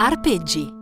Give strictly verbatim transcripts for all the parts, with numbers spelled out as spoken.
Arpeggi.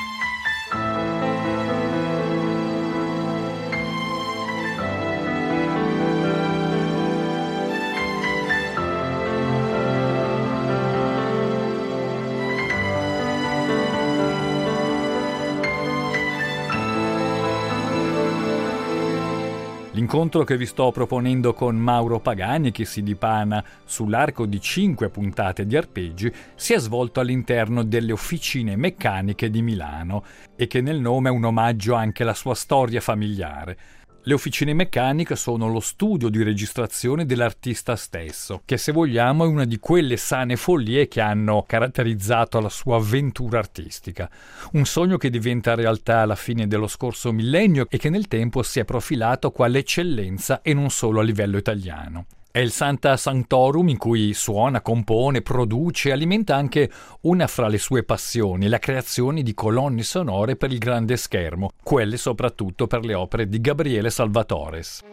L'incontro che vi sto proponendo con Mauro Pagani, che si dipana sull'arco di cinque puntate di arpeggi, si è svolto all'interno delle Officine Meccaniche di Milano e che nel nome è un omaggio anche alla sua storia familiare. Le Officine Meccaniche sono lo studio di registrazione dell'artista stesso, che se vogliamo è una di quelle sane follie che hanno caratterizzato la sua avventura artistica. Un sogno che diventa realtà alla fine dello scorso millennio e che nel tempo si è profilato quale eccellenza e non solo a livello italiano. È il Santa Sanctorum in cui suona, compone, produce e alimenta anche una fra le sue passioni, la creazione di colonne sonore per il grande schermo, quelle soprattutto per le opere di Gabriele Salvatores.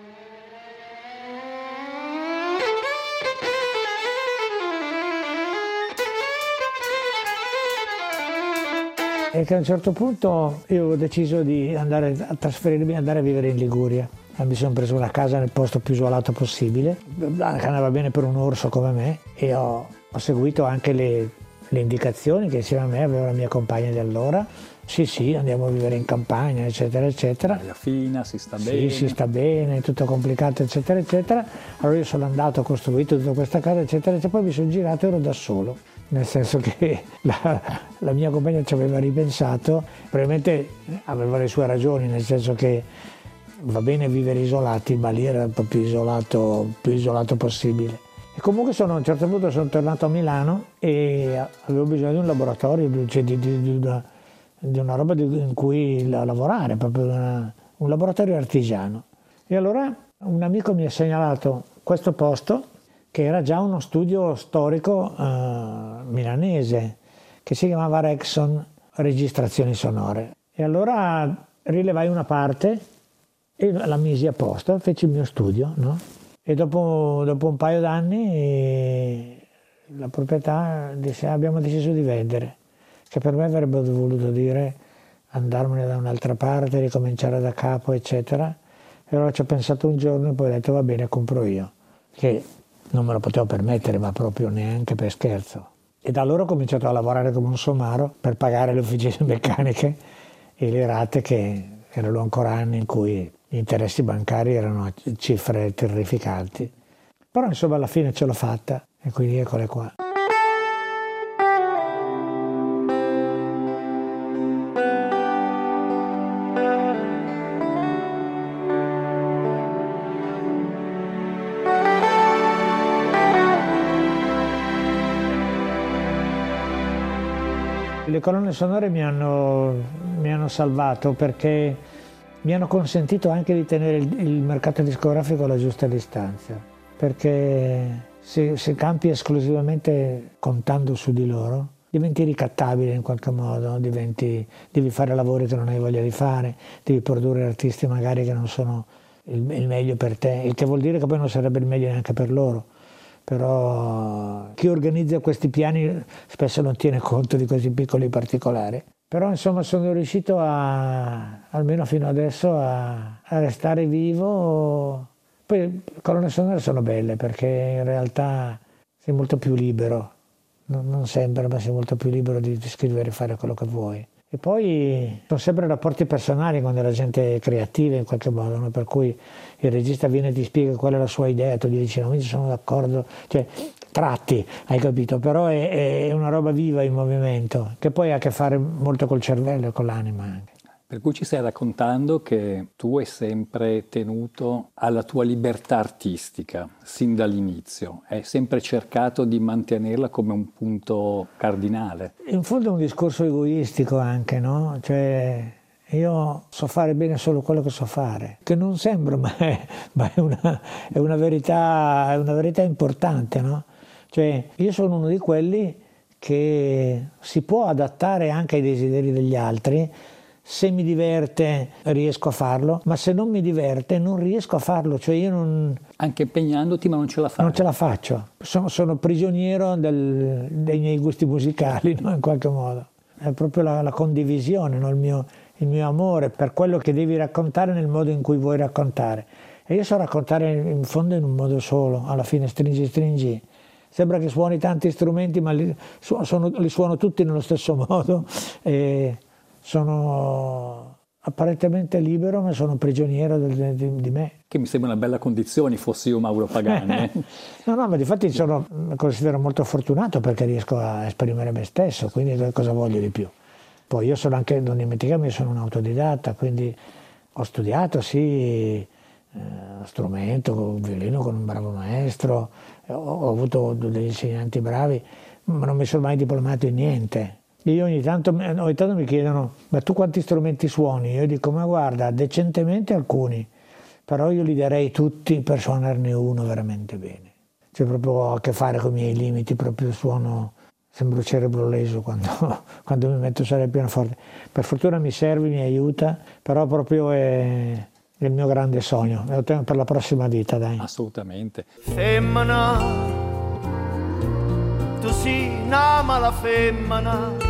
E che a un certo punto io ho deciso di andare a trasferirmi, andare a vivere in Liguria. Mi sono preso una casa nel posto più isolato possibile, che andava bene per un orso come me, e ho, ho seguito anche le, le indicazioni che insieme a me aveva la mia compagna di allora. Sì, sì, andiamo a vivere in campagna, eccetera, eccetera. Aria fina, si sta sì, bene. Sì, si sta bene, tutto complicato, eccetera, eccetera. Allora io sono andato, ho costruito tutta questa casa, eccetera, eccetera, poi mi sono girato e ero da solo. Nel senso che la, la mia compagna ci aveva ripensato, probabilmente aveva le sue ragioni, nel senso che va bene vivere isolati, ma lì era un po' più isolato, più isolato possibile. E comunque sono, a un certo punto sono tornato a Milano e avevo bisogno di un laboratorio, cioè di, di, di, una, di una roba di, in cui lavorare, proprio una, un laboratorio artigiano. E allora un amico mi ha segnalato questo posto, che era già uno studio storico eh, milanese, che si chiamava Rexon Registrazioni Sonore. E allora rilevai una parte e la misi a posto, feci il mio studio, no? E dopo, dopo un paio d'anni la proprietà disse: abbiamo deciso di vendere, che per me avrebbe voluto dire andarmene da un'altra parte, ricominciare da capo, eccetera. E allora ci ho pensato un giorno e poi ho detto: va bene, compro io, che non me lo potevo permettere, ma proprio neanche per scherzo. E da allora ho cominciato a lavorare come un somaro per pagare le officine meccaniche e le rate, che erano ancora anni in cui gli interessi bancari erano cifre terrificanti. Però insomma alla fine ce l'ho fatta e quindi eccole qua. Le colonne sonore mi hanno, mi hanno salvato perché mi hanno consentito anche di tenere il, il mercato discografico alla giusta distanza, perché se, se campi esclusivamente contando su di loro diventi ricattabile in qualche modo, diventi, devi fare lavori che non hai voglia di fare, devi produrre artisti magari che non sono il, il meglio per te, il che vuol dire che poi non sarebbe il meglio neanche per loro. Però chi organizza questi piani spesso non tiene conto di questi piccoli particolari. Però insomma sono riuscito a, almeno fino adesso, a, a restare vivo. Poi le colonne sonore sono belle perché in realtà sei molto più libero, non, non sempre, ma sei molto più libero di, di scrivere e fare quello che vuoi. E poi sono sempre rapporti personali quando la gente è creativa in qualche modo, no? Per cui il regista viene e ti spiega qual è la sua idea, tu gli dici no, io sono d'accordo, cioè tratti, hai capito, però è, è una roba viva in movimento, che poi ha a che fare molto col cervello e con l'anima anche. Per cui ci stai raccontando che tu hai sempre tenuto alla tua libertà artistica, sin dall'inizio, hai sempre cercato di mantenerla come un punto cardinale. In fondo è un discorso egoistico anche, no? Cioè io so fare bene solo quello che so fare, che non sembra, ma è, ma è, una, è, una, verità, è una verità importante, no? Cioè io sono uno di quelli che si può adattare anche ai desideri degli altri. Se mi diverte riesco a farlo, ma se non mi diverte non riesco a farlo, cioè io non... Anche impegnandoti, ma non ce la fai? Non ce la faccio, sono, sono prigioniero del, dei miei gusti musicali, no? In qualche modo. è proprio la, la condivisione, no? il, mio, il mio amore per quello che devi raccontare nel modo in cui vuoi raccontare. E io so raccontare in fondo in un modo solo, alla fine stringi stringi. Sembra che suoni tanti strumenti, ma li, sono, li suono tutti nello stesso modo. E sono apparentemente libero, ma sono prigioniero di, di, di me. Che mi sembra una bella condizione, fossi io Mauro Pagani. no, no, ma difatti sono, mi considero molto fortunato perché riesco a esprimere me stesso, quindi cosa voglio di più? Poi io sono anche, non dimentichiamo, sono un autodidatta, quindi ho studiato, sì, eh, strumento, un violino con un bravo maestro, ho, ho avuto degli insegnanti bravi, ma non mi sono mai diplomato in niente. Io ogni tanto, ogni tanto mi chiedono, ma tu quanti strumenti suoni? Io dico, ma guarda, decentemente alcuni, però io li darei tutti per suonarne uno veramente bene. C'è proprio a che fare con i miei limiti, proprio suono, sembro cerebro leso quando, quando mi metto a suonare il pianoforte. Per fortuna mi serve, mi aiuta, però proprio è, è il mio grande sogno, lo tengo per la prossima vita, dai. Assolutamente. Femmina, tu sei una mala femmina,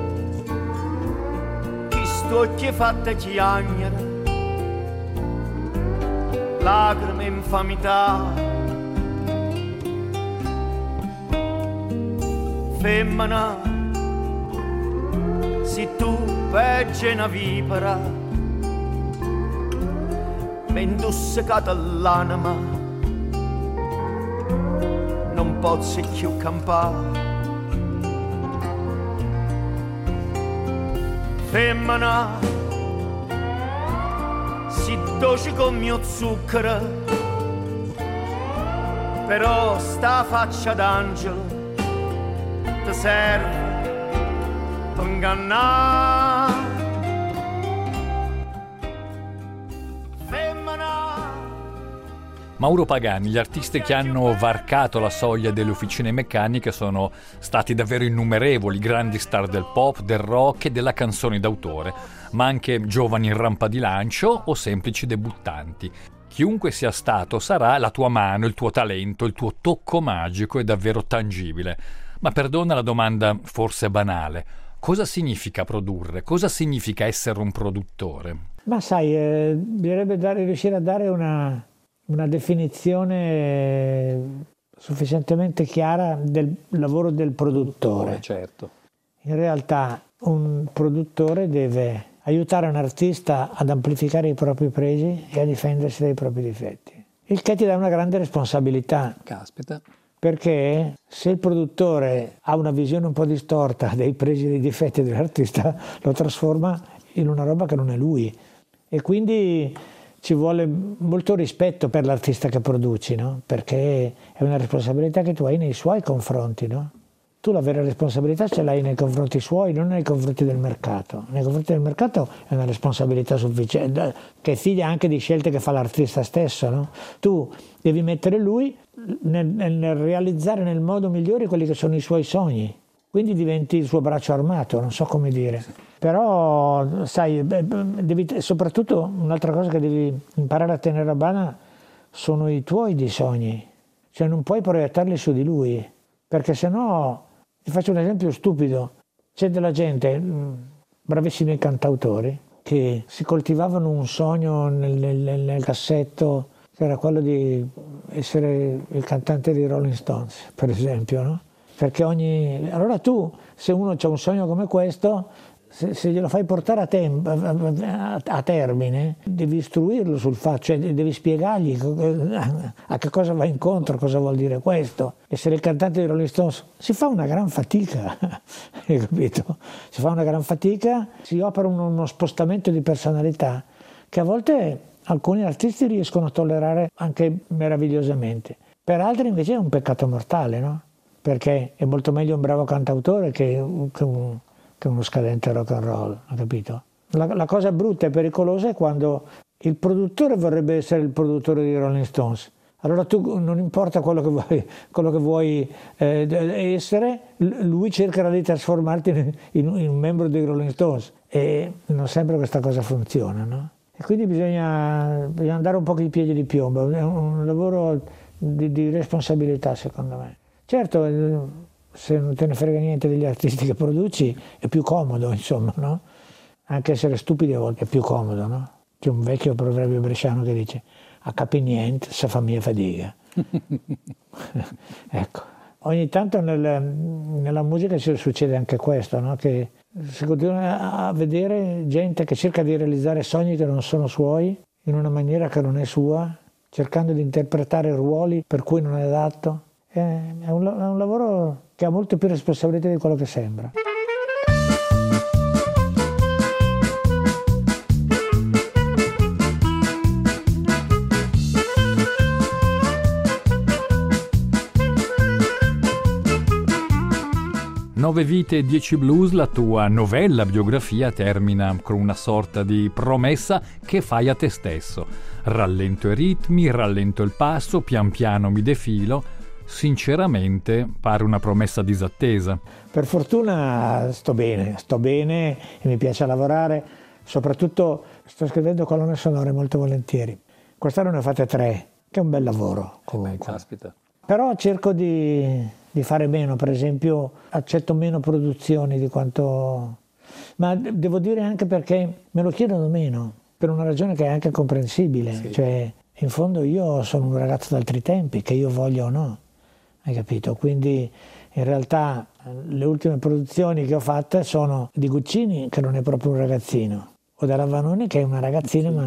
chi stocchi fatta chiagnere, lacrime infamità. Femmina, se tu peggio una vipera, mi indussecata l'anima, non posso più campare. Femmina, si dolce con mio zucchero, però sta faccia d'angelo ti serve per ingannare. Mauro Pagani, gli artisti che hanno varcato la soglia delle officine meccaniche sono stati davvero innumerevoli, grandi star del pop, del rock e della canzone d'autore, ma anche giovani in rampa di lancio o semplici debuttanti. Chiunque sia stato sarà, la tua mano, il tuo talento, il tuo tocco magico è davvero tangibile. Ma perdona la domanda forse banale, cosa significa produrre? Cosa significa essere un produttore? Ma sai, eh, bisognerebbe dare, riuscire a dare una, una definizione sufficientemente chiara del lavoro del produttore. Certo. In realtà un produttore deve aiutare un artista ad amplificare i propri pregi e a difendersi dai propri difetti. Il che ti dà una grande responsabilità. Caspita. Perché se il produttore ha una visione un po' distorta dei pregi e dei difetti dell'artista, lo trasforma in una roba che non è lui. E quindi ci vuole molto rispetto per l'artista che produci, no? Perché è una responsabilità che tu hai nei suoi confronti, no? Tu la vera responsabilità ce l'hai nei confronti suoi, non nei confronti del mercato. Nei confronti del mercato è una responsabilità sufficiente, che è figlia anche di scelte che fa l'artista stesso, no? Tu devi mettere lui nel, nel realizzare nel modo migliore quelli che sono i suoi sogni. Quindi diventi il suo braccio armato, non so come dire. Però, sai, devi, soprattutto un'altra cosa che devi imparare a tenere a bada sono i tuoi di sogni. Cioè non puoi proiettarli su di lui, perché sennò... Ti faccio un esempio stupido. C'è della gente, bravissimi cantautori, che si coltivavano un sogno nel, nel, nel cassetto, che era quello di essere il cantante di Rolling Stones, per esempio, no? Perché ogni... Allora tu, se uno ha un sogno come questo, se, se glielo fai portare a, tem- a, a termine, devi istruirlo sul fatto, cioè devi spiegargli a che cosa va incontro, cosa vuol dire questo. Essere il cantante di Rolling Stones si fa una gran fatica, hai capito? Si fa una gran fatica, si opera uno, uno spostamento di personalità che a volte alcuni artisti riescono a tollerare anche meravigliosamente. Per altri invece è un peccato mortale, no? Perché è molto meglio un bravo cantautore che, che un... che uno scadente rock and roll, hai capito? La, la cosa brutta e pericolosa è quando il produttore vorrebbe essere il produttore di Rolling Stones. Allora tu, non importa quello che vuoi, quello che vuoi eh, essere, lui cercherà di trasformarti in, in, in un membro dei Rolling Stones. E non sempre questa cosa funziona, no? E quindi bisogna, bisogna andare un po' con i piedi di piombo, è un lavoro di, di responsabilità secondo me. Certo, se non te ne frega niente degli artisti che produci è più comodo, insomma, no? Anche essere stupidi a volte è più comodo, no? C'è un vecchio proverbio bresciano che dice a capi niente, sa fa mia fatica. Ecco, ogni tanto nel, nella musica succede anche questo, no? Che si continua a vedere gente che cerca di realizzare sogni che non sono suoi in una maniera che non è sua, cercando di interpretare ruoli per cui non è adatto. È un, è un lavoro che ha molte più responsabilità di quello che sembra. Nove vite e dieci blues, la tua novella biografia termina con una sorta di promessa che fai a te stesso. Rallento i ritmi, rallento il passo, pian piano mi defilo. Sinceramente pare una promessa disattesa. Per fortuna sto bene, sto bene e mi piace lavorare, soprattutto sto scrivendo colonne sonore molto volentieri. Quest'anno ne ho fatte tre, che è un bel lavoro comunque. Beh, caspita. Però cerco di, di fare meno, per esempio accetto meno produzioni di quanto... Ma devo dire anche perché me lo chiedono meno, per una ragione che è anche comprensibile. Sì. Cioè, in fondo io sono un ragazzo d'altri tempi, che io voglia o no, hai capito? Quindi in realtà le ultime produzioni che ho fatte sono di Guccini, che non è proprio un ragazzino, o della Vanoni, che è una ragazzina, sì. ma,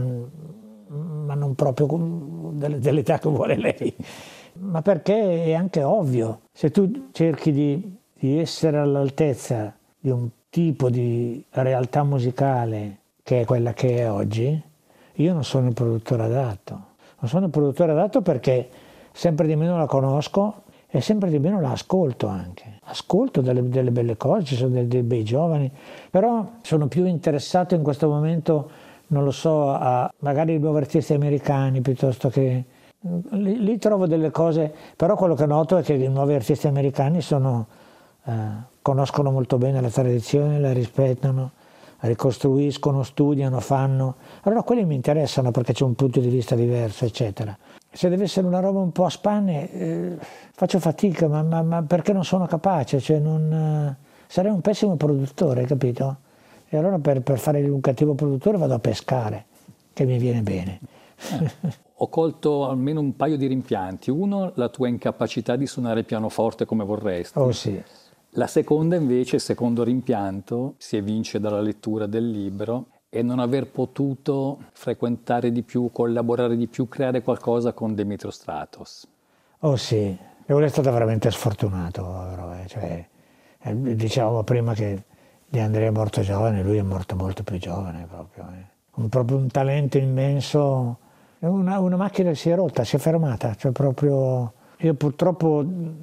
ma non proprio dell'età che vuole lei. Ma perché è anche ovvio, se tu cerchi di, di essere all'altezza di un tipo di realtà musicale che è quella che è oggi, io non sono il produttore adatto. Non sono il produttore adatto perché sempre di meno la conosco e sempre di meno la ascolto anche. Ascolto delle, delle belle cose, ci sono dei, dei bei giovani, però sono più interessato in questo momento, non lo so, a magari i nuovi artisti americani piuttosto che... Lì, lì trovo delle cose, però quello che noto è che i nuovi artisti americani sono, eh, conoscono molto bene la tradizione, la rispettano, ricostruiscono, studiano, fanno. Allora quelli mi interessano perché c'è un punto di vista diverso, eccetera. Se deve essere una roba un po' a spanne, eh, faccio fatica, ma, ma, ma perché non sono capace, cioè non, eh, sarei un pessimo produttore, capito? E allora per, per fare un cattivo produttore vado a pescare, che mi viene bene. Eh. Ho colto almeno un paio di rimpianti. Uno, la tua incapacità di suonare il pianoforte come vorresti. Oh sì. La seconda invece, il secondo rimpianto, si evince dalla lettura del libro, è non aver potuto frequentare di più, collaborare di più, creare qualcosa con Demetrio Stratos. Oh sì, e lui è stato veramente sfortunato. Però, eh. Cioè, eh, dicevamo prima che Di Andrea è morto giovane, lui è morto molto più giovane proprio. Eh. Un, proprio un talento immenso. Una, una macchina si è rotta, si è fermata, cioè proprio... Io purtroppo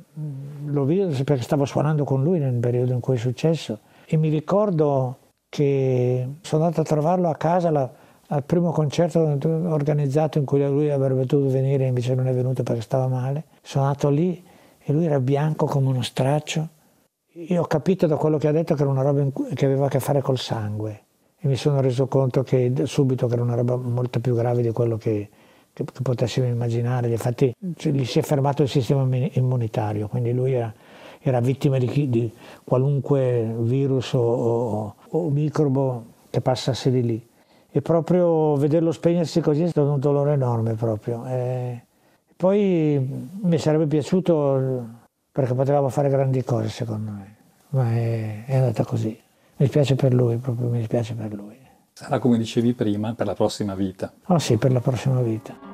l'ho visto perché stavo suonando con lui nel periodo in cui è successo e mi ricordo che sono andato a trovarlo a casa la, al primo concerto organizzato in cui lui avrebbe dovuto venire, invece non è venuto perché stava male. Sono andato lì e lui era bianco come uno straccio. Io ho capito da quello che ha detto che era una roba in cui, che aveva a che fare col sangue. E mi sono reso conto che subito che era una roba molto più grave di quello che, che, che potessimo immaginare. Infatti cioè, gli si è fermato il sistema immunitario, quindi lui era, era vittima di, di qualunque virus o, o, o microbo che passasse di lì. E proprio vederlo spegnersi così è stato un dolore enorme proprio. E poi mi sarebbe piaciuto, perché potevamo fare grandi cose secondo me, ma è, è andata così. Mi spiace per lui, proprio mi spiace per lui. Sarà come dicevi prima, per la prossima vita. Oh sì, per la prossima vita.